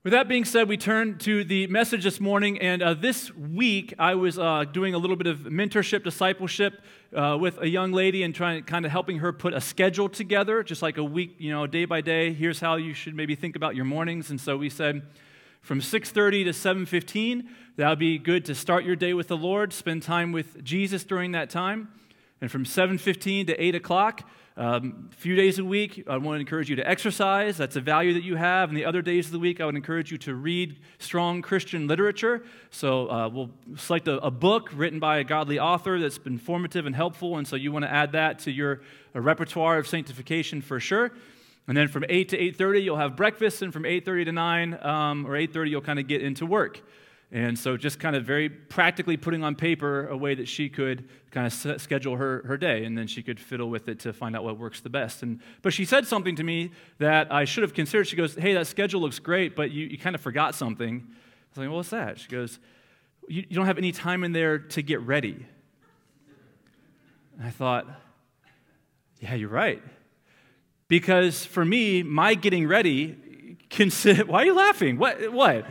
With that being said, we turn to the message this morning, and this week I was doing a little bit of mentorship, discipleship with a young lady and trying, kind of helping her put a schedule together, just like a week, day by day. Here's how you should maybe think about your mornings. And so we said from 6:30 to 7:15, that would be good to start your day with the Lord, spend time with Jesus during that time. And from 7:15 to 8 o'clock, a few days a week, I want to encourage you to exercise. That's a value that you have. And the other days of the week, I would encourage you to read strong Christian literature. So we'll select a book written by a godly author that's been formative and helpful. And so you want to add that to your repertoire of sanctification for sure. And then from 8 to 8:30, you'll have breakfast. And from 8:30 to 9 or 8:30, you'll kind of get into work. And so just kind of very practically putting on paper a way that she could kind of schedule her day, and then she could fiddle with it to find out what works the best. But she said something to me that I should have considered. She goes, "Hey, that schedule looks great, but you kind of forgot something." I was like, "Well, what's that?" She goes, you don't have any time in there to get ready." And I thought, yeah, you're right. Because for me, my getting ready why are you laughing? What?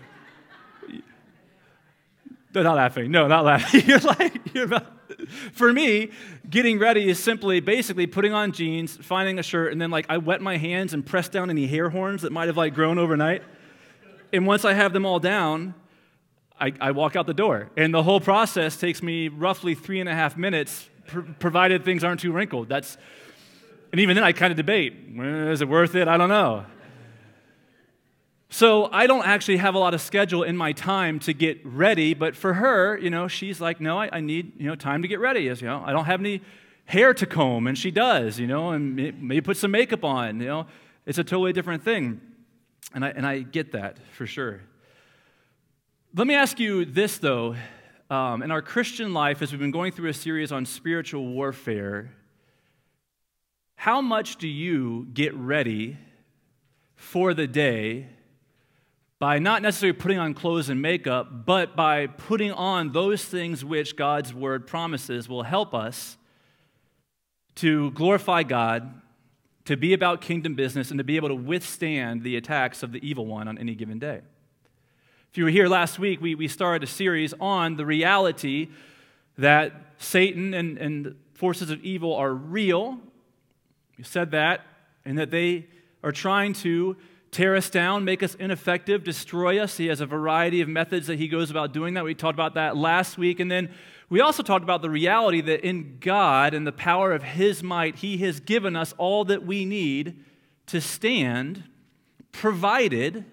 No, not laughing. No, not laughing. For me, getting ready is basically putting on jeans, finding a shirt, and then I wet my hands and press down any hair horns that might have grown overnight. And once I have them all down, I walk out the door. And the whole process takes me roughly 3.5 minutes, provided things aren't too wrinkled. And even then I kind of debate, is it worth it? I don't know. So I don't actually have a lot of schedule in my time to get ready, but for her, she's like, no, I need, time to get ready. I don't have any hair to comb, and she does, and maybe put some makeup on, It's a totally different thing, and I get that for sure. Let me ask you this, though. In our Christian life, as we've been going through a series on spiritual warfare, how much do you get ready for the day by not necessarily putting on clothes and makeup, but by putting on those things which God's word promises will help us to glorify God, to be about kingdom business, and to be able to withstand the attacks of the evil one on any given day? If you were here last week, we started a series on the reality that Satan and forces of evil are real. We said that, and that they are trying to tear us down, make us ineffective, destroy us. He has a variety of methods that he goes about doing that. We talked about that last week. And then we also talked about the reality that in God and the power of his might, he has given us all that we need to stand, provided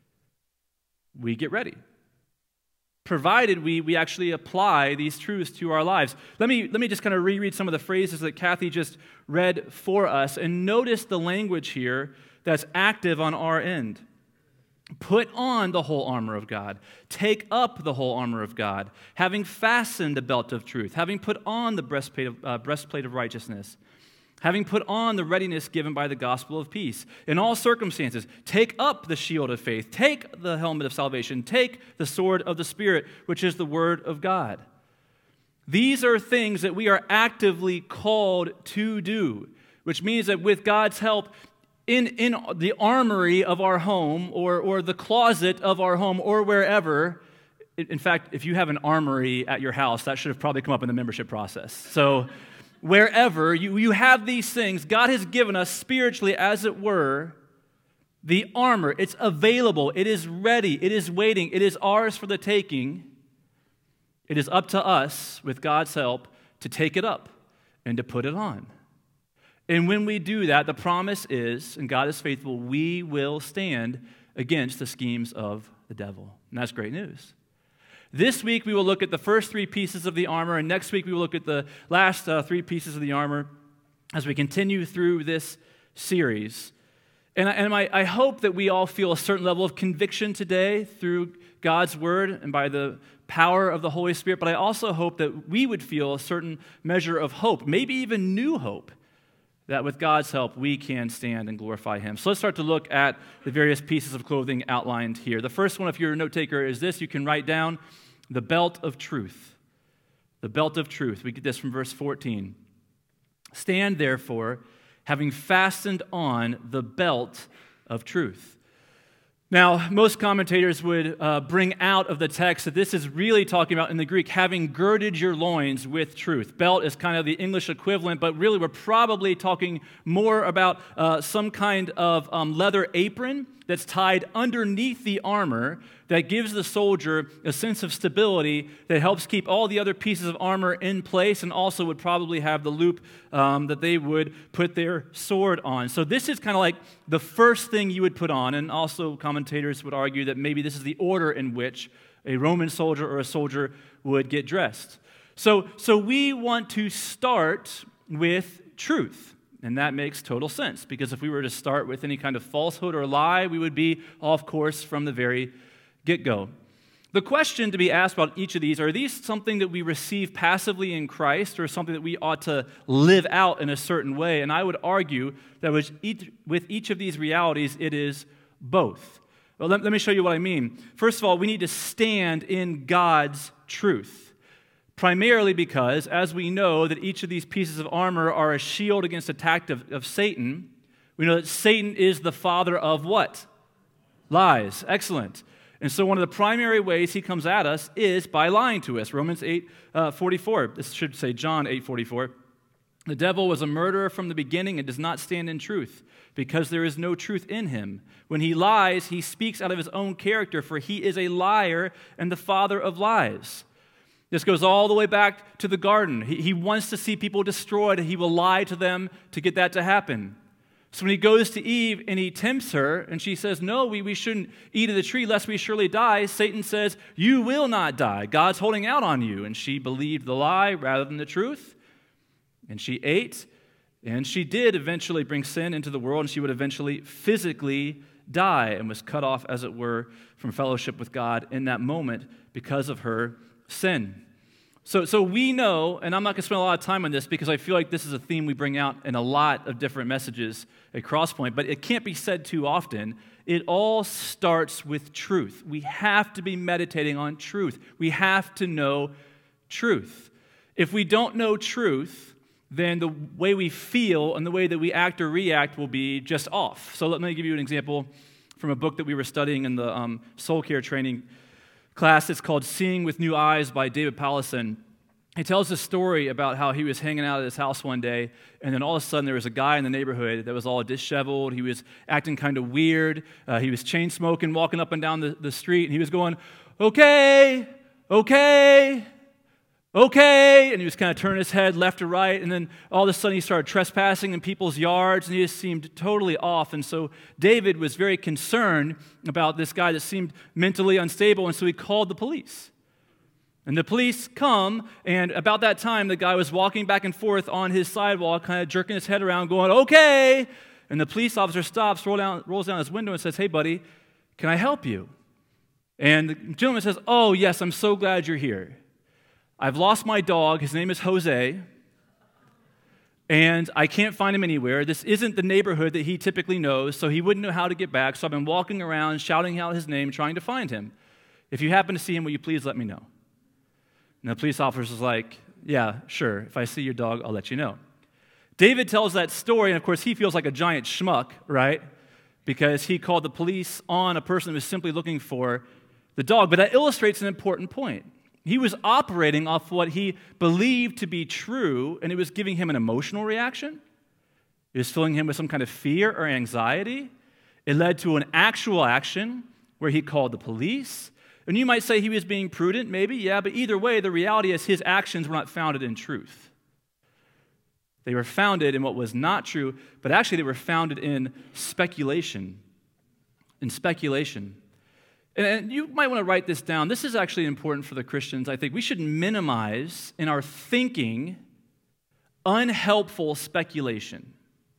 we get ready. Provided we actually apply these truths to our lives. Let me just kind of reread some of the phrases that Kathy just read for us, and notice the language here that's active on our end. Put on the whole armor of God. Take up the whole armor of God, having fastened the belt of truth, having put on the breastplate of righteousness, having put on the readiness given by the gospel of peace. In all circumstances, take up the shield of faith, take the helmet of salvation, take the sword of the Spirit, which is the word of God. These are things that we are actively called to do, which means that with God's help, in the armory of our home or the closet of our home or wherever, in fact, if you have an armory at your house, that should have probably come up in the membership process. So wherever you have these things, God has given us spiritually, as it were, the armor. It's available. It is ready. It is waiting. It is ours for the taking. It is up to us, with God's help, to take it up and to put it on. And when we do that, the promise is, and God is faithful, we will stand against the schemes of the devil. And that's great news. This week, we will look at the first 3 pieces of the armor, and next week, we will look at the last 3 pieces of the armor as we continue through this series. And I hope that we all feel a certain level of conviction today through God's word and by the power of the Holy Spirit, but I also hope that we would feel a certain measure of hope, maybe even new hope, that with God's help, we can stand and glorify him. So let's start to look at the various pieces of clothing outlined here. The first one, if you're a note taker, is this. You can write down the belt of truth. The belt of truth. We get this from verse 14. Stand, therefore, having fastened on the belt of truth. Now, most commentators would bring out of the text that this is really talking about, in the Greek, having girded your loins with truth. Belt is kind of the English equivalent, but really we're probably talking more about some kind of leather apron that's tied underneath the armor that gives the soldier a sense of stability that helps keep all the other pieces of armor in place, and also would probably have the loop that they would put their sword on. So this is kind of like the first thing you would put on, and also commentators would argue that maybe this is the order in which a Roman soldier or a soldier would get dressed. So we want to start with truth. And that makes total sense, because if we were to start with any kind of falsehood or lie, we would be off course from the very get-go. The question to be asked about each of these, are these something that we receive passively in Christ, or something that we ought to live out in a certain way? And I would argue that with each of these realities, it is both. Well, let me show you what I mean. First of all, we need to stand in God's truth. Primarily because, as we know that each of these pieces of armor are a shield against attack of Satan, we know that Satan is the father of what? Lies. Excellent. And so one of the primary ways he comes at us is by lying to us. Romans 8:44. This should say John 8:44. The devil was a murderer from the beginning and does not stand in truth, because there is no truth in him. When he lies, he speaks out of his own character, for he is a liar and the father of lies. This goes all the way back to the garden. He wants to see people destroyed, and he will lie to them to get that to happen. So when he goes to Eve and he tempts her, and she says, no, we shouldn't eat of the tree lest we surely die, Satan says, you will not die. God's holding out on you. And she believed the lie rather than the truth. And she ate, and she did eventually bring sin into the world, and she would eventually physically die and was cut off, as it were, from fellowship with God in that moment because of her sin. So we know, and I'm not going to spend a lot of time on this because I feel like this is a theme we bring out in a lot of different messages at Crosspoint, but it can't be said too often. It all starts with truth. We have to be meditating on truth. We have to know truth. If we don't know truth, then the way we feel and the way that we act or react will be just off. So let me give you an example from a book that we were studying in the soul care training class. It's called Seeing with New Eyes by David Powlison. He tells a story about how he was hanging out at his house one day, and then all of a sudden there was a guy in the neighborhood that was all disheveled. He was acting kind of weird. He was chain smoking, walking up and down the street, and he was going, okay, okay, okay, and he was kind of turning his head left to right, and then all of a sudden he started trespassing in people's yards, and he just seemed totally off. And so David was very concerned about this guy that seemed mentally unstable, and so he called the police. And the police come, and about that time the guy was walking back and forth on his sidewalk, kind of jerking his head around, going, okay, and the police officer stops, rolls down his window and says, hey buddy, can I help you? And the gentleman says, oh yes, I'm so glad you're here. I've lost my dog. His name is Jose, and I can't find him anywhere. This isn't the neighborhood that he typically knows, so he wouldn't know how to get back. So I've been walking around, shouting out his name, trying to find him. If you happen to see him, will you please let me know? And the police officer was like, yeah, sure. If I see your dog, I'll let you know. David tells that story, and of course he feels like a giant schmuck, right? Because he called the police on a person who was simply looking for the dog. But that illustrates an important point. He was operating off what he believed to be true, and it was giving him an emotional reaction. It was filling him with some kind of fear or anxiety. It led to an actual action where he called the police. And you might say he was being prudent, maybe, yeah, but either way, the reality is his actions were not founded in truth. They were founded in what was not true, but actually they were founded in speculation. In speculation. And you might want to write this down. This is actually important for the Christians, I think. We should minimize in our thinking unhelpful speculation.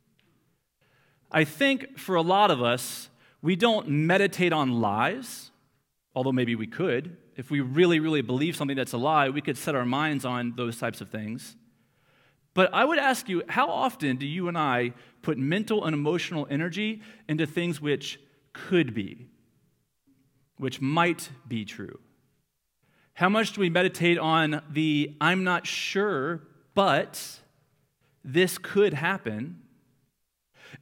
I think for a lot of us, we don't meditate on lies, although maybe we could. If we really, really believe something that's a lie, we could set our minds on those types of things. But I would ask you, how often do you and I put mental and emotional energy into things which could be, which might be true? How much do we meditate on the I'm not sure, but this could happen?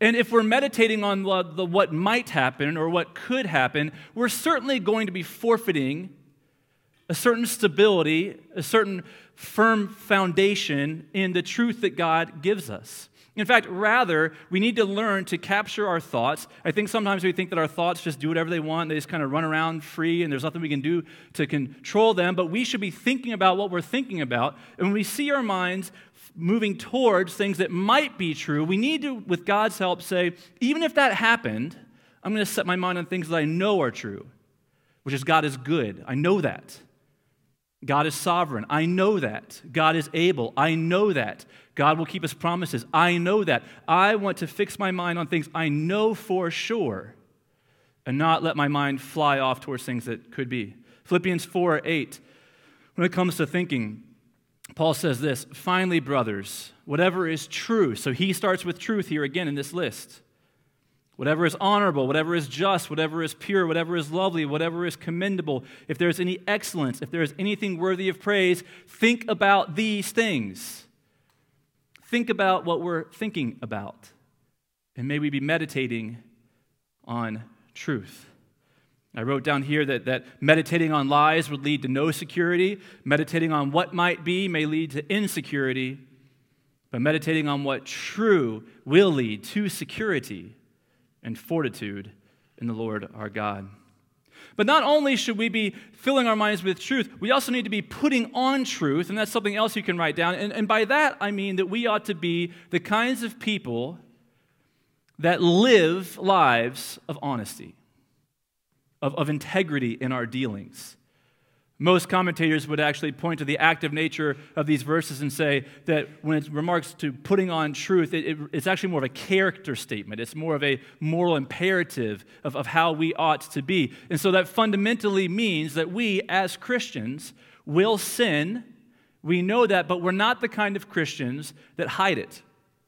And if we're meditating on what might happen or what could happen, we're certainly going to be forfeiting a certain stability, a certain firm foundation in the truth that God gives us. In fact, rather, we need to learn to capture our thoughts. I think sometimes we think that our thoughts just do whatever they want. They just kind of run around free, and there's nothing we can do to control them. But we should be thinking about what we're thinking about. And when we see our minds moving towards things that might be true, we need to, with God's help, say, even if that happened, I'm going to set my mind on things that I know are true, which is God is good. I know that. God is sovereign. I know that. God is able. I know that. God will keep his promises. I know that. I want to fix my mind on things I know for sure and not let my mind fly off towards things that could be. Philippians 4:8. When it comes to thinking, Paul says this, finally, brothers, whatever is true. So he starts with truth here again in this list. Whatever is honorable, whatever is just, whatever is pure, whatever is lovely, whatever is commendable, if there is any excellence, if there is anything worthy of praise, think about these things. Think about what we're thinking about. And may we be meditating on truth. I wrote down here that meditating on lies would lead to no security. Meditating on what might be may lead to insecurity. But meditating on what true will lead to security and fortitude in the Lord our God. But not only should we be filling our minds with truth, we also need to be putting on truth, and that's something else you can write down. And by that, I mean that we ought to be the kinds of people that live lives of honesty, of integrity in our dealings. Most commentators would actually point to the active nature of these verses and say that when it remarks to putting on truth, it's actually more of a character statement. It's more of a moral imperative of how we ought to be. And so that fundamentally means that we, as Christians, will sin. We know that, but we're not the kind of Christians that hide it.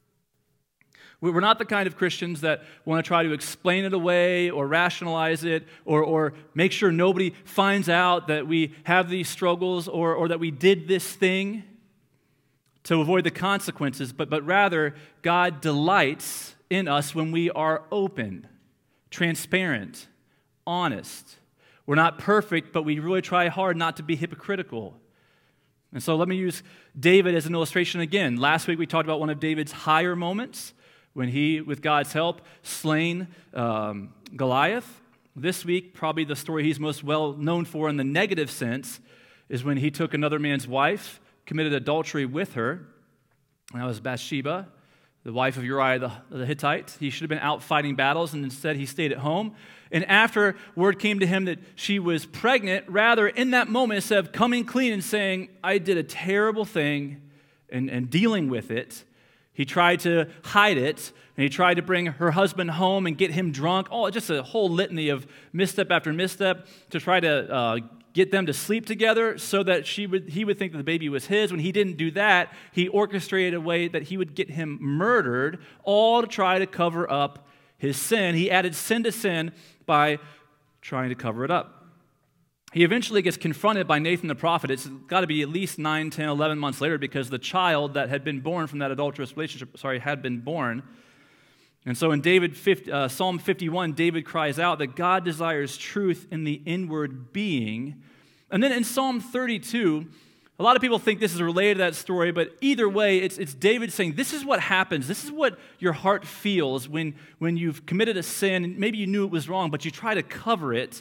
We're not the kind of Christians that want to try to explain it away or rationalize it or make sure nobody finds out that we have these struggles or that we did this thing to avoid the consequences, but rather God delights in us when we are open, transparent, honest. We're not perfect, but we really try hard not to be hypocritical. And so let me use David as an illustration again. Last week we talked about one of David's higher moments, when he, with God's help, slain Goliath. This week, probably the story he's most well known for in the negative sense is when he took another man's wife, committed adultery with her. And that was Bathsheba, the wife of Uriah the Hittite. He should have been out fighting battles, and instead he stayed at home. And after word came to him that she was pregnant, rather in that moment, instead of coming clean and saying, I did a terrible thing and dealing with it, he tried to hide it, and he tried to bring her husband home and get him drunk. Oh, just a whole litany of misstep after misstep to try to get them to sleep together so that he would think that the baby was his. When he didn't do that, he orchestrated a way that he would get him murdered, all to try to cover up his sin. He added sin to sin by trying to cover it up. He eventually gets confronted by Nathan the prophet. It's got to be at least 9, 10, 11 months later because the child that had been born from that adulterous relationship, had been born. And so in Psalm 51, David cries out that God desires truth in the inward being. And then in Psalm 32, a lot of people think this is related to that story, but either way, it's David saying, this is what happens. This is what your heart feels when you've committed a sin. Maybe you knew it was wrong, but you try to cover it.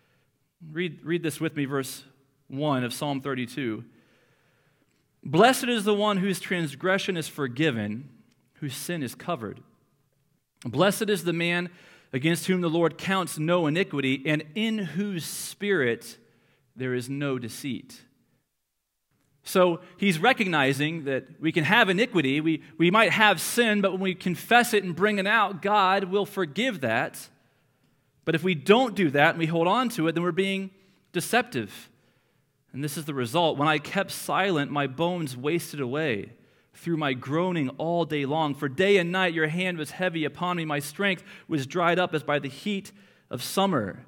Read this with me, verse 1 of Psalm 32. Blessed is the one whose transgression is forgiven, whose sin is covered. Blessed is the man against whom the Lord counts no iniquity, and in whose spirit there is no deceit. So he's recognizing that we can have iniquity, we might have sin, but when we confess it and bring it out, God will forgive that. But if we don't do that and we hold on to it, then we're being deceptive. And this is the result. When I kept silent, my bones wasted away through my groaning all day long. For day and night your hand was heavy upon me. My strength was dried up as by the heat of summer.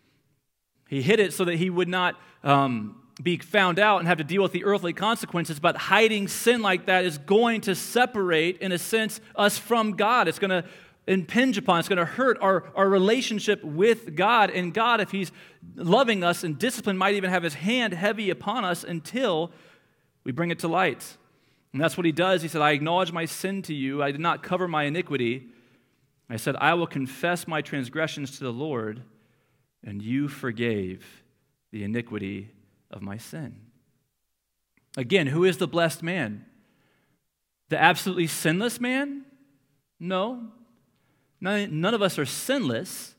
He hid it so that he would not be found out and have to deal with the earthly consequences, but hiding sin like that is going to separate, in a sense, us from God. It's going to impinge upon, it's going to hurt our relationship with God. And God, if he's loving us and discipline, might even have his hand heavy upon us until we bring it to light. And that's what he does. He said, I acknowledge my sin to you. I did not cover my iniquity. I said, I will confess my transgressions to the Lord, and you forgave the iniquity of my sin. Again, who is the blessed man? The absolutely sinless man? No. None of us are sinless.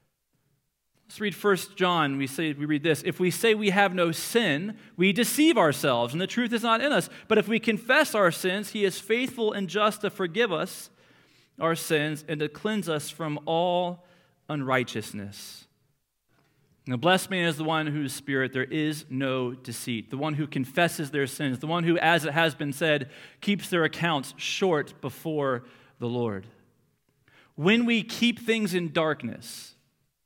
Let's read 1 John. We read this. If we say we have no sin, we deceive ourselves, and the truth is not in us. But if we confess our sins, he is faithful and just to forgive us our sins and to cleanse us from all unrighteousness. And the blessed man is the one whose spirit there is no deceit, the one who confesses their sins, the one who, as it has been said, keeps their accounts short before the Lord. When we keep things in darkness,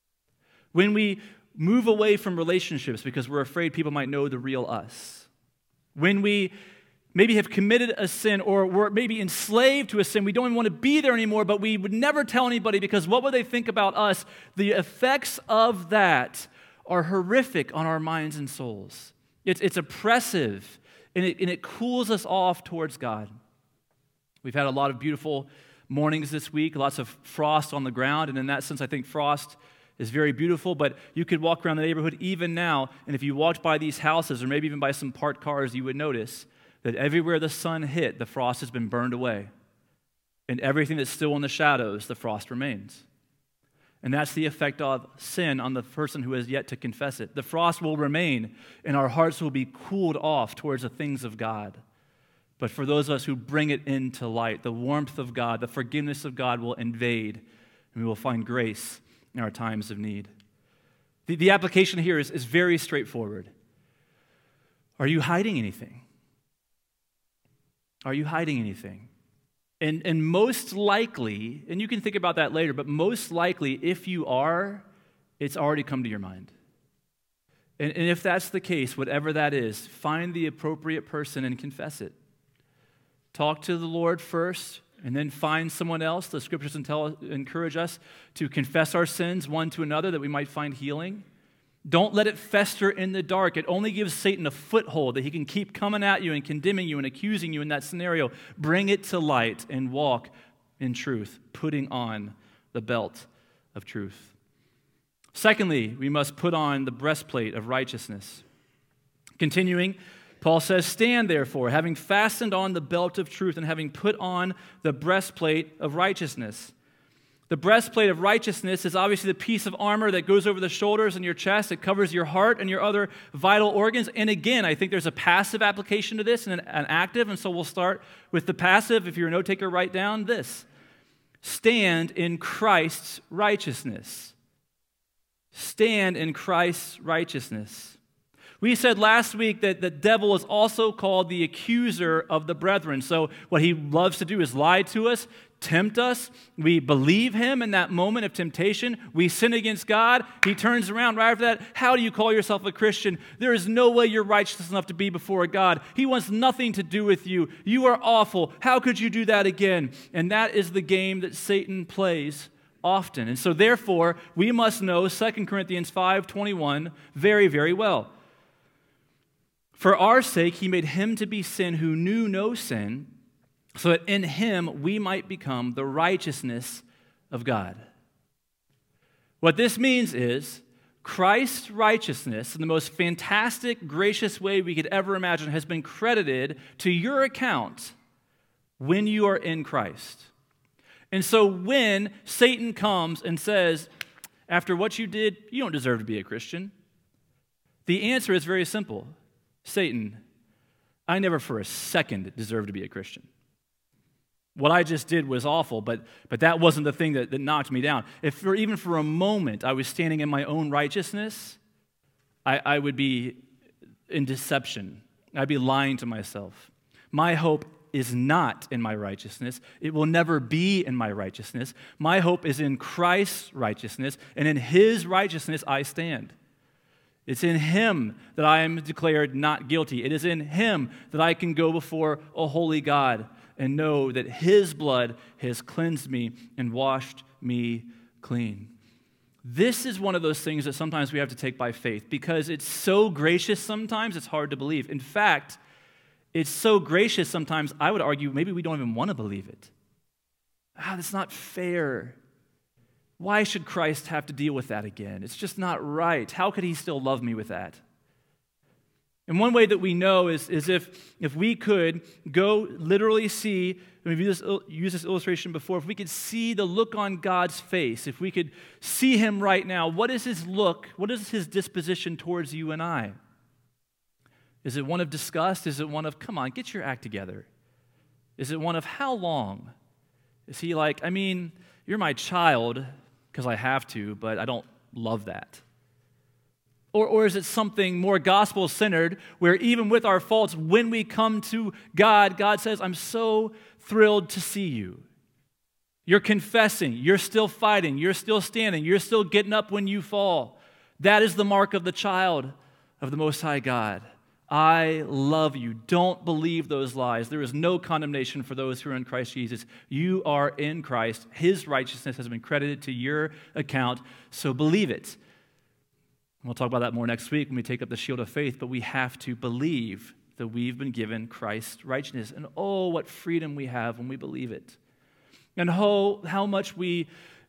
when we move away from relationships because we're afraid people might know the real us, when we maybe have committed a sin or we're maybe enslaved to a sin, we don't even want to be there anymore, but we would never tell anybody because what would they think about us? The effects of that are horrific on our minds and souls. It's oppressive, and it cools us off towards God. We've had a lot of beautiful mornings this week, lots of frost on the ground, and in that sense, I think frost is very beautiful, but you could walk around the neighborhood even now, and if you walked by these houses or maybe even by some parked cars, you would notice that everywhere the sun hit, the frost has been burned away. And everything that's still in the shadows, the frost remains. And that's the effect of sin on the person who has yet to confess it. The frost will remain, and our hearts will be cooled off towards the things of God. But for those of us who bring it into light, the warmth of God, the forgiveness of God will invade, and we will find grace in our times of need. The application here is very straightforward. Are you hiding anything? Are you hiding anything? And most likely, and you can think about that later, but most likely, if you are, it's already come to your mind. And if that's the case, whatever that is, find the appropriate person and confess it. Talk to the Lord first, and then find someone else. The scriptures encourage us to confess our sins one to another that we might find healing. Don't let it fester in the dark. It only gives Satan a foothold that he can keep coming at you and condemning you and accusing you in that scenario. Bring it to light and walk in truth, putting on the belt of truth. Secondly, we must put on the breastplate of righteousness. Continuing, Paul says, stand therefore, having fastened on the belt of truth and having put on the breastplate of righteousness. The breastplate of righteousness is obviously the piece of armor that goes over the shoulders and your chest. It covers your heart and your other vital organs. And again, I think there's a passive application to this and an active, and so we'll start with the passive. If you're a note taker, write down this. Stand in Christ's righteousness. Stand in Christ's righteousness. We said last week that the devil is also called the accuser of the brethren. So what he loves to do is lie to us, tempt us. We believe him in that moment of temptation. We sin against God. He turns around right after that. How do you call yourself a Christian? There is no way you're righteous enough to be before God. He wants nothing to do with you. You are awful. How could you do that again? And that is the game that Satan plays often. And so therefore, we must know 2 Corinthians 5:21 very, very well. For our sake, he made him to be sin who knew no sin, so that in him we might become the righteousness of God. What this means is Christ's righteousness, in the most fantastic, gracious way we could ever imagine, has been credited to your account when you are in Christ. And so when Satan comes and says, after what you did, you don't deserve to be a Christian, the answer is very simple. Satan, I never for a second deserved to be a Christian. What I just did was awful, but that wasn't the thing that knocked me down. If even for a moment I was standing in my own righteousness, I would be in deception. I'd be lying to myself. My hope is not in my righteousness. It will never be in my righteousness. My hope is in Christ's righteousness, and in his righteousness I stand. It's in him that I am declared not guilty. It is in him that I can go before a holy God and know that his blood has cleansed me and washed me clean. This is one of those things that sometimes we have to take by faith because it's so gracious sometimes it's hard to believe. In fact, it's so gracious sometimes I would argue maybe we don't even want to believe it. That's not fair. Why should Christ have to deal with that again? It's just not right. How could he still love me with that? And one way that we know is if we could go literally see, we've used this illustration before, if we could see the look on God's face, if we could see him right now, what is his look? What is his disposition towards you and I? Is it one of disgust? Is it one of, come on, get your act together? Is it one of, how long? Is he like, I mean, you're my child because I have to, but I don't love that? Or is it something more gospel-centered where even with our faults, when we come to God, God says, I'm so thrilled to see you. You're confessing. You're still fighting. You're still standing. You're still getting up when you fall. That is the mark of the child of the Most High God. I love you. Don't believe those lies. There is no condemnation for those who are in Christ Jesus. You are in Christ. His righteousness has been credited to your account, so believe it. We'll talk about that more next week when we take up the shield of faith, but we have to believe that we've been given Christ's righteousness. And oh, what freedom we have when we believe it. And how much we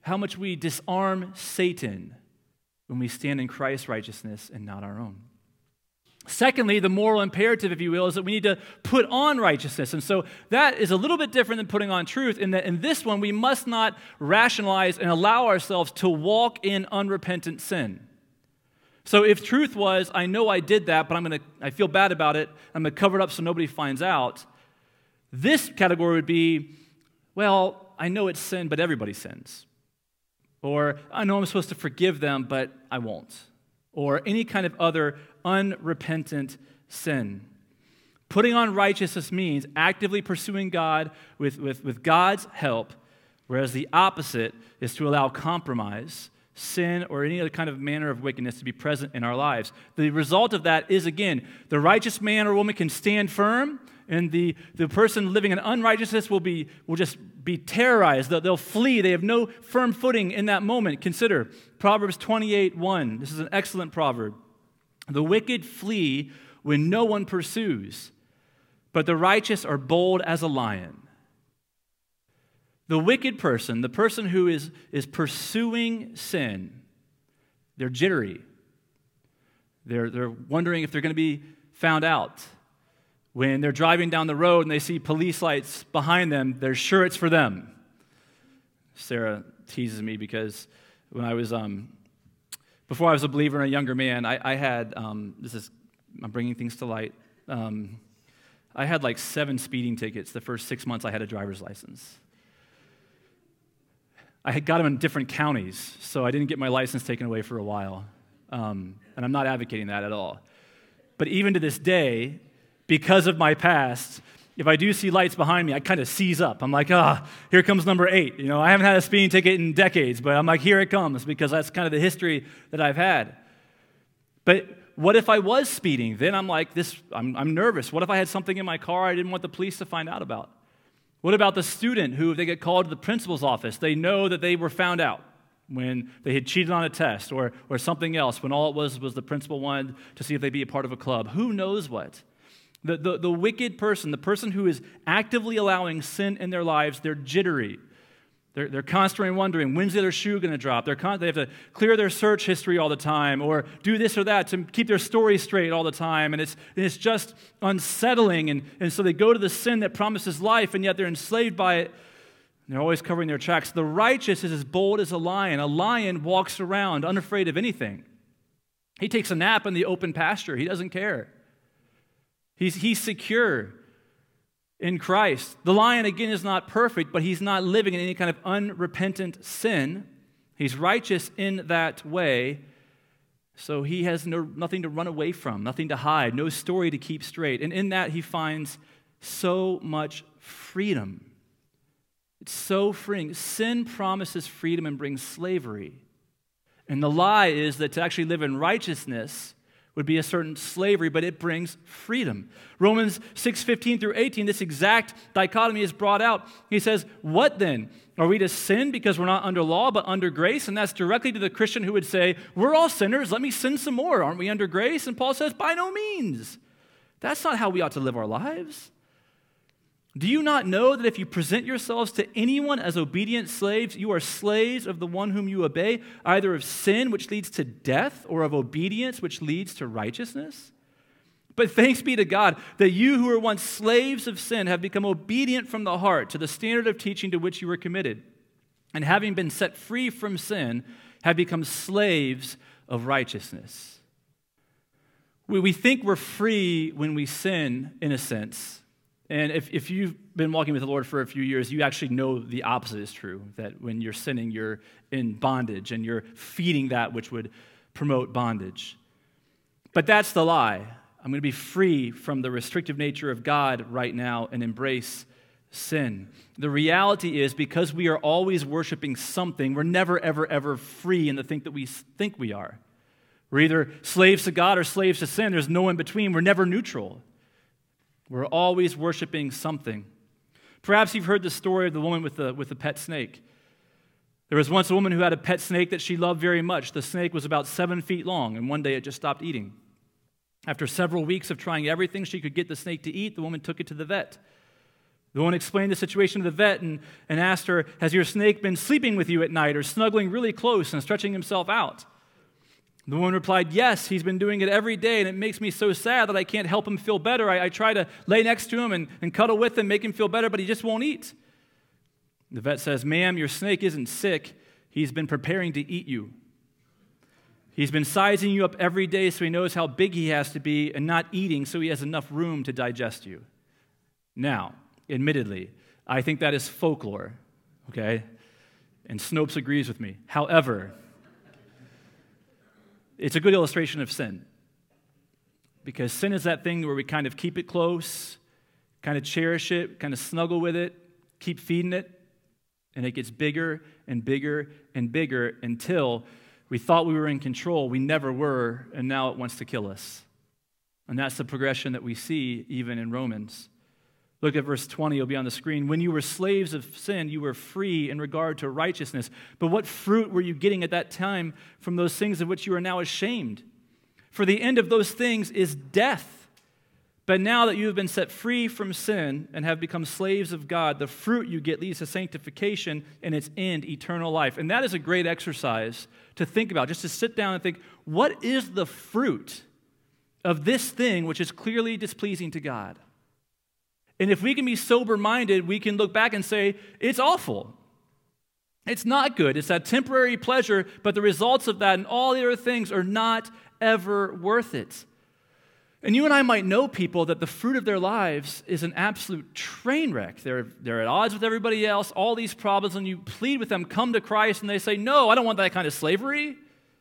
disarm Satan when we stand in Christ's righteousness and not our own. Secondly, the moral imperative, if you will, is that we need to put on righteousness. And so that is a little bit different than putting on truth in that in this one, we must not rationalize and allow ourselves to walk in unrepentant sin. So if truth was, I know I did that, but I feel bad about it, I'm going to cover it up so nobody finds out, this category would be, well, I know it's sin, but everybody sins. Or I know I'm supposed to forgive them, but I won't. Or any kind of other unrepentant sin. Putting on righteousness means actively pursuing God with God's help, whereas the opposite is to allow compromise, sin, or any other kind of manner of wickedness to be present in our lives. The result of that is, again, the righteous man or woman can stand firm, and the person living in unrighteousness will just be terrorized. They'll flee. They have no firm footing in that moment. Consider Proverbs 28:1. This is an excellent proverb. The wicked flee when no one pursues, but the righteous are bold as a lion. The wicked person, the person who is pursuing sin, they're jittery. They're wondering if they're going to be found out. When they're driving down the road and they see police lights behind them, they're sure it's for them. Sarah teases me because when I was, before I was a believer and a younger man, I had, I'm bringing things to light, I had like 7 speeding tickets the first 6 months I had a driver's license. I had got them in different counties, so I didn't get my license taken away for a while. And I'm not advocating that at all. But even to this day, because of my past, if I do see lights behind me, I kind of seize up. I'm like, here comes number 8. I haven't had a speeding ticket in decades, but I'm like, here it comes, because that's kind of the history that I've had. But what if I was speeding? Then I'm like, I'm nervous. What if I had something in my car I didn't want the police to find out about? What about the student who, if they get called to the principal's office, they know that they were found out when they had cheated on a test or something else, when all it was the principal wanted to see if they'd be a part of a club? Who knows what? The wicked person, the person who is actively allowing sin in their lives, they're jittery. They're constantly wondering, when's the other shoe going to drop? They have to clear their search history all the time or do this or that to keep their story straight all the time. And it's just unsettling. And so they go to the sin that promises life, and yet they're enslaved by it. They're always covering their tracks. The righteous is as bold as a lion. A lion walks around unafraid of anything. He takes a nap in the open pasture. He doesn't care. He's secure in Christ. The lion, again, is not perfect, but he's not living in any kind of unrepentant sin. He's righteous in that way, so he has nothing to run away from, nothing to hide, no story to keep straight. And in that, he finds so much freedom. It's so freeing. Sin promises freedom and brings slavery. And the lie is that to actually live in righteousness would be a certain slavery, but it brings freedom. Romans 6:15 through 18, this exact dichotomy is brought out. He says, what then? Are we to sin because we're not under law, but under grace? And that's directly to the Christian who would say, we're all sinners, let me sin some more. Aren't we under grace? And Paul says, by no means. That's not how we ought to live our lives. Do you not know that if you present yourselves to anyone as obedient slaves, you are slaves of the one whom you obey, either of sin, which leads to death, or of obedience, which leads to righteousness? But thanks be to God that you who were once slaves of sin have become obedient from the heart to the standard of teaching to which you were committed, and having been set free from sin, have become slaves of righteousness. We think we're free when we sin, in a sense. And if you've been walking with the Lord for a few years, you actually know the opposite is true, that when you're sinning, you're in bondage and you're feeding that which would promote bondage. But that's the lie. I'm going to be free from the restrictive nature of God right now and embrace sin. The reality is, because we are always worshiping something, we're never, ever, ever free in the thing that we think we are. We're either slaves to God or slaves to sin. There's no in between. We're never neutral. We're always worshiping something. Perhaps you've heard the story of the woman with the pet snake. There was once a woman who had a pet snake that she loved very much. The snake was about 7 feet long, and one day it just stopped eating. After several weeks of trying everything she could get the snake to eat, the woman took it to the vet. The woman explained the situation to the vet and asked her, has your snake been sleeping with you at night or snuggling really close and stretching himself out? The woman replied, yes, he's been doing it every day, and it makes me so sad that I can't help him feel better. I try to lay next to him and cuddle with him, make him feel better, but he just won't eat. The vet says, ma'am, your snake isn't sick. He's been preparing to eat you. He's been sizing you up every day so he knows how big he has to be and not eating so he has enough room to digest you. Now, admittedly, I think that is folklore, okay? And Snopes agrees with me. However, it's a good illustration of sin, because sin is that thing where we kind of keep it close, kind of cherish it, kind of snuggle with it, keep feeding it, and it gets bigger and bigger and bigger until we thought we were in control. We never were, and now it wants to kill us. And that's the progression that we see even in Romans. Look at verse 20, it'll be on the screen. When you were slaves of sin, you were free in regard to righteousness. But what fruit were you getting at that time from those things of which you are now ashamed? For the end of those things is death. But now that you have been set free from sin and have become slaves of God, the fruit you get leads to sanctification and its end, eternal life. And that is a great exercise to think about, just to sit down and think, what is the fruit of this thing which is clearly displeasing to God? And if we can be sober-minded, we can look back and say, it's awful. It's not good. It's that temporary pleasure, but the results of that and all the other things are not ever worth it. And you and I might know people that the fruit of their lives is an absolute train wreck. They're at odds with everybody else, all these problems, and you plead with them, come to Christ, and they say, no, I don't want that kind of slavery.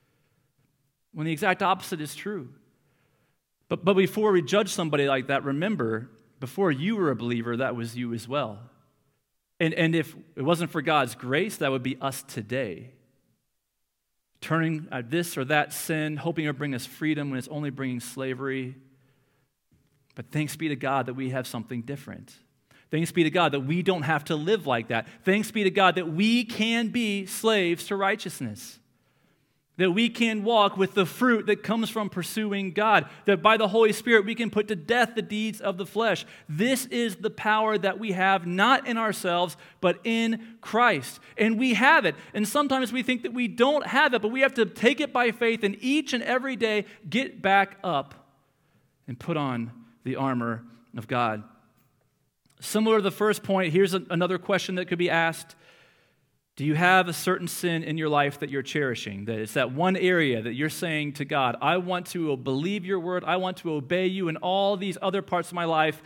When the exact opposite is true. But before we judge somebody like that, remember, before you were a believer, that was you as well. And if it wasn't for God's grace, that would be us today. Turning at this or that sin, hoping it will bring us freedom when it's only bringing slavery. But thanks be to God that we have something different. Thanks be to God that we don't have to live like that. Thanks be to God that we can be slaves to righteousness. That we can walk with the fruit that comes from pursuing God. That by the Holy Spirit we can put to death the deeds of the flesh. This is the power that we have, not in ourselves, but in Christ. And we have it. And sometimes we think that we don't have it, but we have to take it by faith and each and every day get back up and put on the armor of God. Similar to the first point, here's another question that could be asked. Do you have a certain sin in your life that you're cherishing? That it's that one area that you're saying to God, I want to believe your word, I want to obey you in all these other parts of my life.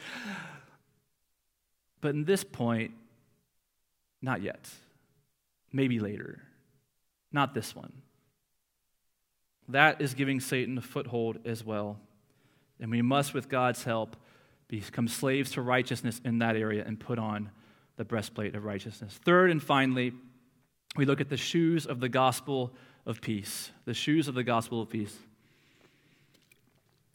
But in this point, not yet. Maybe later. Not this one. That is giving Satan a foothold as well. And we must, with God's help, become slaves to righteousness in that area and put on the breastplate of righteousness. Third and finally, we look at the shoes of the gospel of peace. The shoes of the gospel of peace.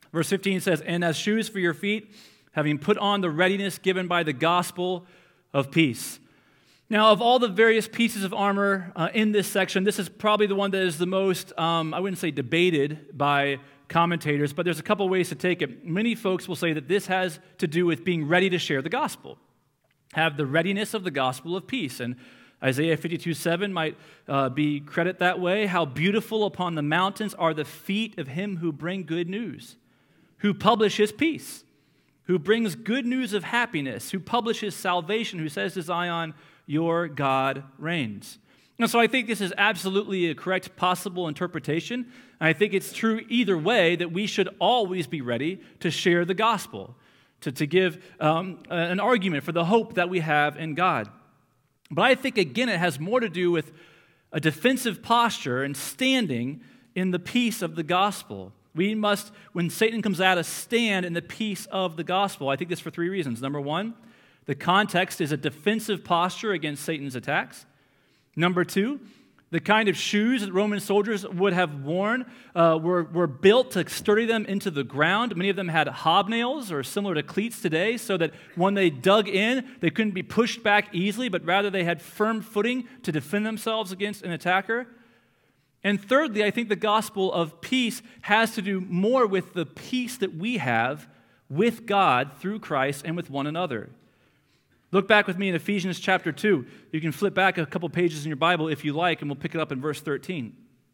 Verse 15 says, "And as shoes for your feet, having put on the readiness given by the gospel of peace." Now, of all the various pieces of armor in this section, this is probably the one that is the most, I wouldn't say debated by commentators, but there's a couple ways to take it. Many folks will say that this has to do with being ready to share the gospel, have the readiness of the gospel of peace. And Isaiah 52:7 might be credit that way. "How beautiful upon the mountains are the feet of him who bring good news, who publishes peace, who brings good news of happiness, who publishes salvation, who says to Zion, your God reigns." And so I think this is absolutely a correct possible interpretation. And I think it's true either way that we should always be ready to share the gospel, to give an argument for the hope that we have in God. But I think, again, it has more to do with a defensive posture and standing in the peace of the gospel. We must, when Satan comes at us, stand in the peace of the gospel. I think this for three reasons. Number one, the context is a defensive posture against Satan's attacks. Number two, the kind of shoes that Roman soldiers would have worn were built to sturdy them into the ground. Many of them had hobnails, or similar to cleats today, so that when they dug in, they couldn't be pushed back easily, but rather they had firm footing to defend themselves against an attacker. And thirdly, I think the gospel of peace has to do more with the peace that we have with God through Christ and with one another. Look back with me in Ephesians chapter 2. You can flip back a couple pages in your Bible if you like, and we'll pick it up in verse 13.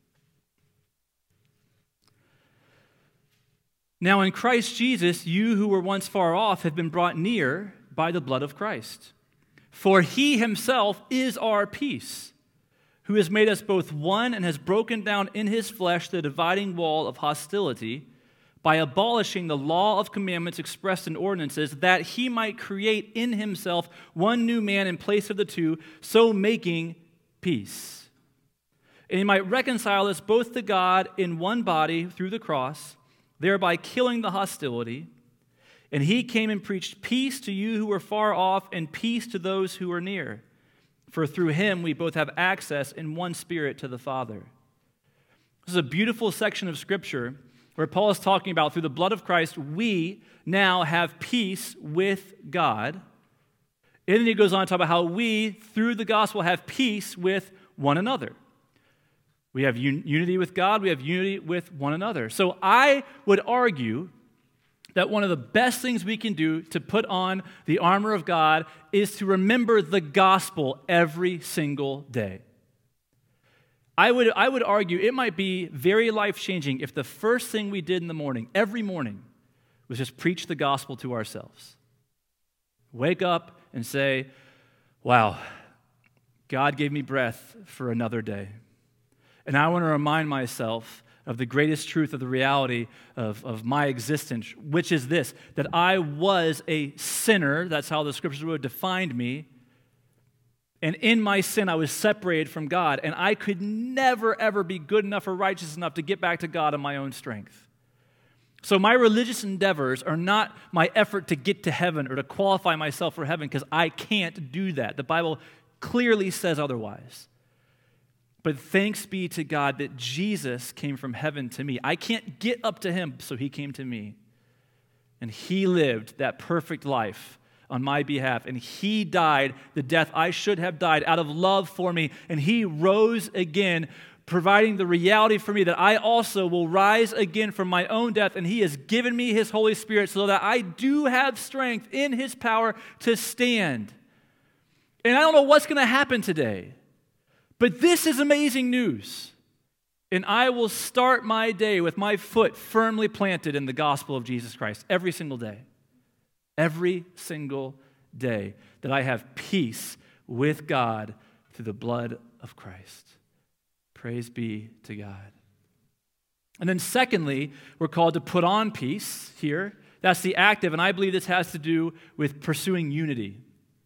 "Now in Christ Jesus, you who were once far off have been brought near by the blood of Christ. For he himself is our peace, who has made us both one and has broken down in his flesh the dividing wall of hostility, by abolishing the law of commandments expressed in ordinances, that he might create in himself one new man in place of the two, so making peace. And he might reconcile us both to God in one body through the cross, thereby killing the hostility. And he came and preached peace to you who were far off, and peace to those who are near. For through him we both have access in one spirit to the Father." This is a beautiful section of Scripture where Paul is talking about through the blood of Christ, we now have peace with God. And then he goes on to talk about how we, through the gospel, have peace with one another. We have unity with God, we have unity with one another. So I would argue that one of the best things we can do to put on the armor of God is to remember the gospel every single day. I would argue it might be very life-changing if the first thing we did in the morning, every morning, was just preach the gospel to ourselves. Wake up and say, wow, God gave me breath for another day. And I want to remind myself of the greatest truth of the reality of my existence, which is this, that I was a sinner. That's how the Scriptures would have defined me. And in my sin, I was separated from God, and I could never, ever be good enough or righteous enough to get back to God in my own strength. So my religious endeavors are not my effort to get to heaven or to qualify myself for heaven, because I can't do that. The Bible clearly says otherwise. But thanks be to God that Jesus came from heaven to me. I can't get up to him, so he came to me. And he lived that perfect life on my behalf, and he died the death I should have died out of love for me, and he rose again, providing the reality for me that I also will rise again from my own death, and he has given me his Holy Spirit so that I do have strength in his power to stand. And I don't know what's going to happen today, but this is amazing news. And I will start my day with my foot firmly planted in the gospel of Jesus Christ every single day. Every single day that I have peace with God through the blood of Christ. Praise be to God. And then secondly, we're called to put on peace here. That's the active, and I believe this has to do with pursuing unity.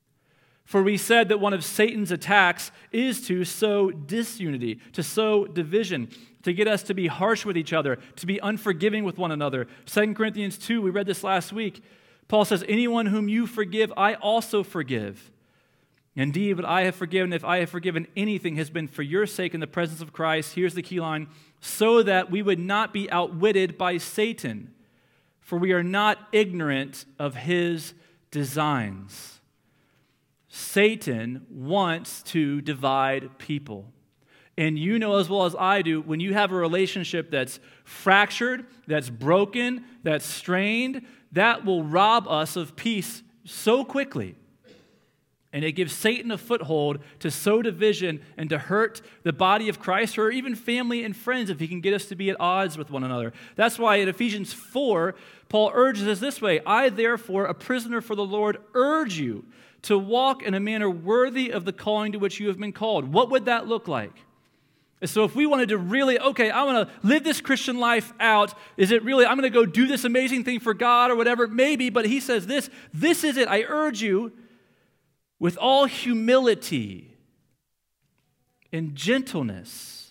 For we said that one of Satan's attacks is to sow disunity, to sow division, to get us to be harsh with each other, to be unforgiving with one another. 2 Corinthians 2, we read this last week. Paul says, anyone whom you forgive, I also forgive. Indeed, what I have forgiven, if I have forgiven anything, has been for your sake in the presence of Christ. Here's the key line, so that we would not be outwitted by Satan. for we are not ignorant of his designs. Satan wants to divide people. And you know as well as I do, when you have a relationship that's fractured, that's broken, that's strained, that will rob us of peace so quickly. And it gives Satan a foothold to sow division and to hurt the body of Christ or even family and friends if he can get us to be at odds with one another. That's why in Ephesians 4, Paul urges us this way, I therefore, a prisoner for the Lord, urge you to walk in a manner worthy of the calling to which you have been called. What would that look like? And so if we wanted to really, okay, I want to live this Christian life out, is it really, I'm going to go do this amazing thing for God or whatever? Maybe, but he says this is it. I urge you with all humility and gentleness,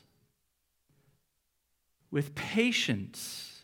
with patience,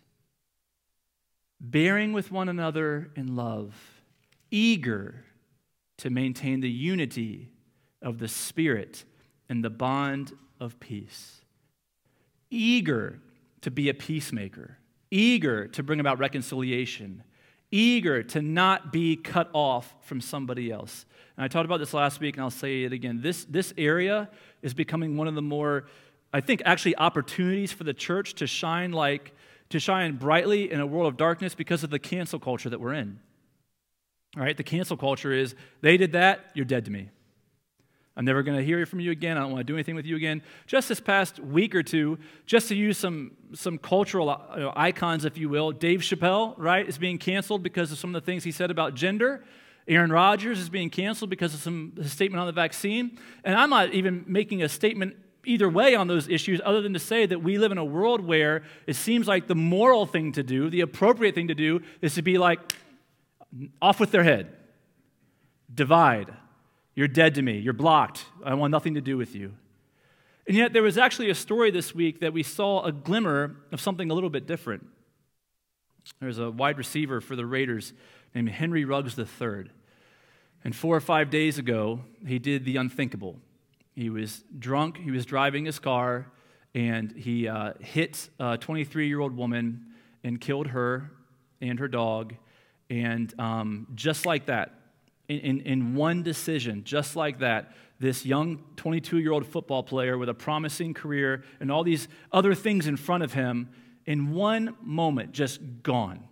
bearing with one another in love, eager to maintain the unity of the Spirit and the bond of peace. Eager to be a peacemaker, eager to bring about reconciliation, eager to not be cut off from somebody else. And I talked about this last week, and I'll say it again. This area is becoming one of the more, I think, actually opportunities for the church to shine brightly in a world of darkness because of the cancel culture that we're in. All right, the cancel culture is, they did that, you're dead to me. I'm never going to hear from you again. I don't want to do anything with you again. Just this past week or two, just to use some cultural icons, if you will, Dave Chappelle, right, is being canceled because of some of the things he said about gender. Aaron Rodgers is being canceled because of his statement on the vaccine. And I'm not even making a statement either way on those issues other than to say that we live in a world where it seems like the moral thing to do, the appropriate thing to do, is to be like, off with their head. Divide. You're dead to me. You're blocked. I want nothing to do with you. And yet there was actually a story this week that we saw a glimmer of something a little bit different. There's a wide receiver for the Raiders named Henry Ruggs III. And 4 or 5 days ago, he did the unthinkable. He was drunk. He was driving his car, and he hit a 23-year-old woman and killed her and her dog. And just like that, in one decision, just like that, this young 22-year-old football player with a promising career and all these other things in front of him, in one moment, just gone.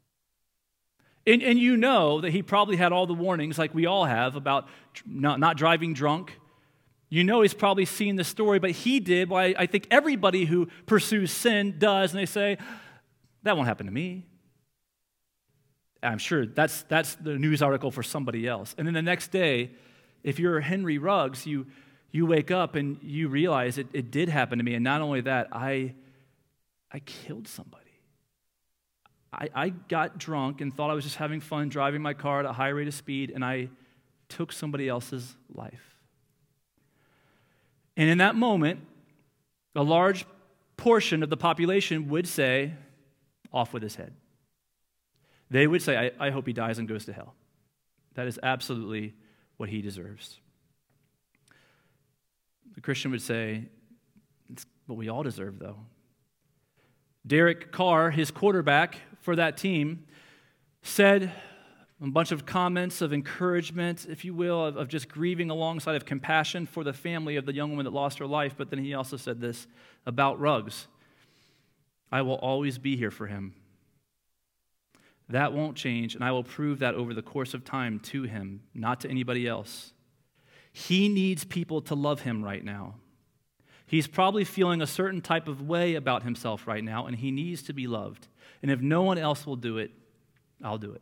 And you know that he probably had all the warnings, like we all have, about not driving drunk. You know he's probably seen the story, but he did what I think everybody who pursues sin does, and they say, that won't happen to me. I'm sure that's the news article for somebody else. And then the next day, if you're Henry Ruggs, you wake up and you realize it did happen to me. And not only that, I killed somebody. I got drunk and thought I was just having fun driving my car at a high rate of speed, and I took somebody else's life. And in that moment, a large portion of the population would say, off with his head. They would say, I hope he dies and goes to hell. That is absolutely what he deserves. The Christian would say, it's what we all deserve, though. Derek Carr, his quarterback for that team, said a bunch of comments of encouragement, if you will, of just grieving alongside of compassion for the family of the young woman that lost her life. But then he also said this about Ruggs: I will always be here for him. That won't change, and I will prove that over the course of time to him, not to anybody else. He needs people to love him right now. He's probably feeling a certain type of way about himself right now, and he needs to be loved. And if no one else will do it, I'll do it.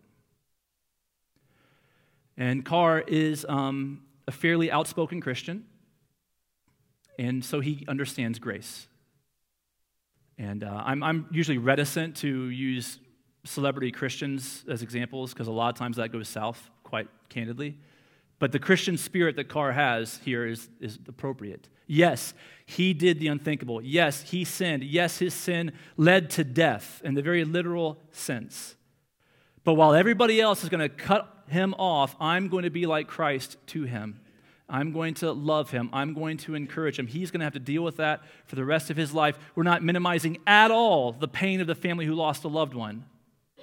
And Carr is a fairly outspoken Christian, and so he understands grace. And I'm usually reticent to use celebrity Christians as examples because a lot of times that goes south, quite candidly. But the Christian spirit that Carr has here is appropriate. Yes, he did the unthinkable. Yes, he sinned. Yes, his sin led to death in the very literal sense. But while everybody else is going to cut him off, I'm going to be like Christ to him. I'm going to love him. I'm going to encourage him. He's going to have to deal with that for the rest of his life. We're not minimizing at all the pain of the family who lost a loved one.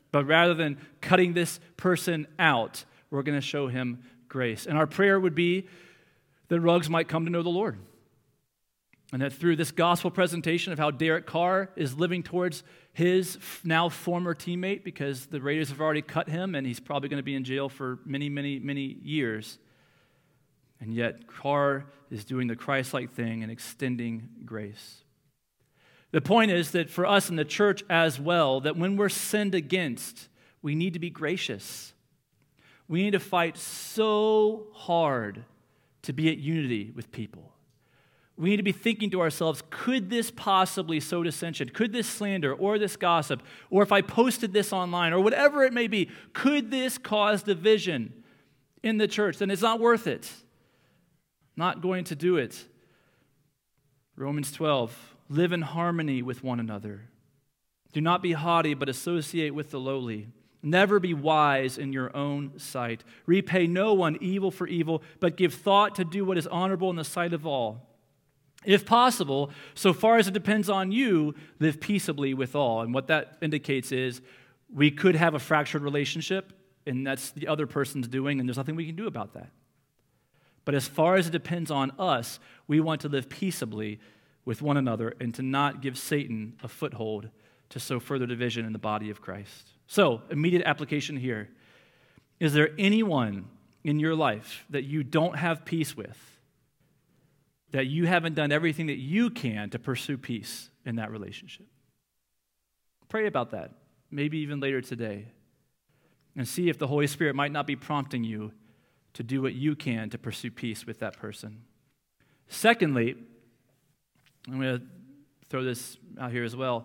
But rather than cutting this person out, we're going to show him grace. And our prayer would be that Ruggs might come to know the Lord. And that through this gospel presentation of how Derek Carr is living towards his now former teammate, because the Raiders have already cut him and he's probably going to be in jail for many, many, many years. And yet Carr is doing the Christ-like thing and extending grace. The point is that for us in the church as well, that when we're sinned against, we need to be gracious. We need to fight so hard to be at unity with people. We need to be thinking to ourselves, could this possibly sow dissension? Could this slander or this gossip, or if I posted this online, or whatever it may be, could this cause division in the church? Then it's not worth it. Not going to do it. Romans 12, live in harmony with one another. Do not be haughty, but associate with the lowly. Never be wise in your own sight. Repay no one evil for evil, but give thought to do what is honorable in the sight of all. If possible, so far as it depends on you, live peaceably with all. And what that indicates is we could have a fractured relationship, and that's the other person's doing, and there's nothing we can do about that. But as far as it depends on us, we want to live peaceably with one another and to not give Satan a foothold to sow further division in the body of Christ. So, immediate application here. Is there anyone in your life that you don't have peace with, that you haven't done everything that you can to pursue peace in that relationship? Pray about that, maybe even later today, and see if the Holy Spirit might not be prompting you to do what you can to pursue peace with that person. Secondly, I'm going to throw this out here as well.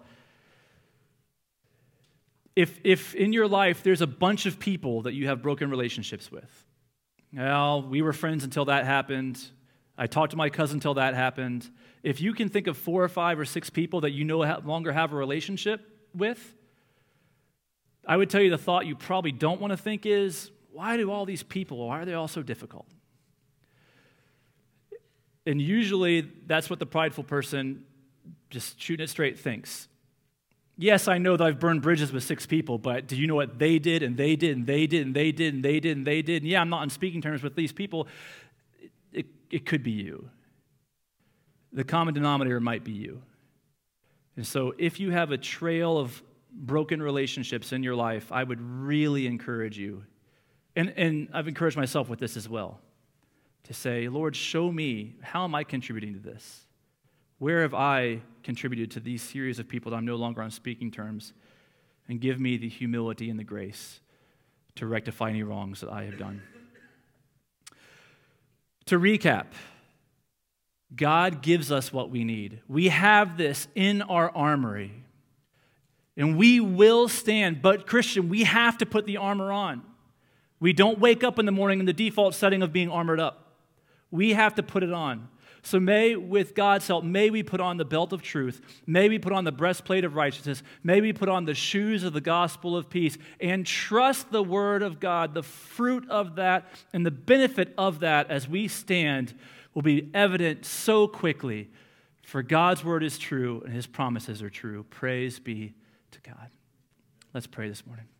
If in your life there's a bunch of people that you have broken relationships with, well, we were friends until that happened. I talked to my cousin until that happened. If you can think of 4 or 5 or 6 people that you no longer have a relationship with, I would tell you the thought you probably don't want to think is, why do all these people, why are they all so difficult? And usually that's what the prideful person, just shooting it straight, thinks. Yes, I know that I've burned bridges with 6 people, but do you know what they did, and they did, and they did, and they did, and they did, and they did? And yeah, I'm not on speaking terms with these people. It could be you. The common denominator might be you. And so if you have a trail of broken relationships in your life, I would really encourage you, and I've encouraged myself with this as well, to say, Lord, show me, how am I contributing to this? Where have I contributed to these series of people that I'm no longer on speaking terms? And give me the humility and the grace to rectify any wrongs that I have done. To recap, God gives us what we need. We have this in our armory. And we will stand, but Christian, we have to put the armor on. We don't wake up in the morning in the default setting of being armored up. We have to put it on. So may, with God's help, may we put on the belt of truth. May we put on the breastplate of righteousness. May we put on the shoes of the gospel of peace and trust the word of God. The fruit of that and the benefit of that as we stand will be evident so quickly. For God's word is true and his promises are true. Praise be to God. Let's pray this morning.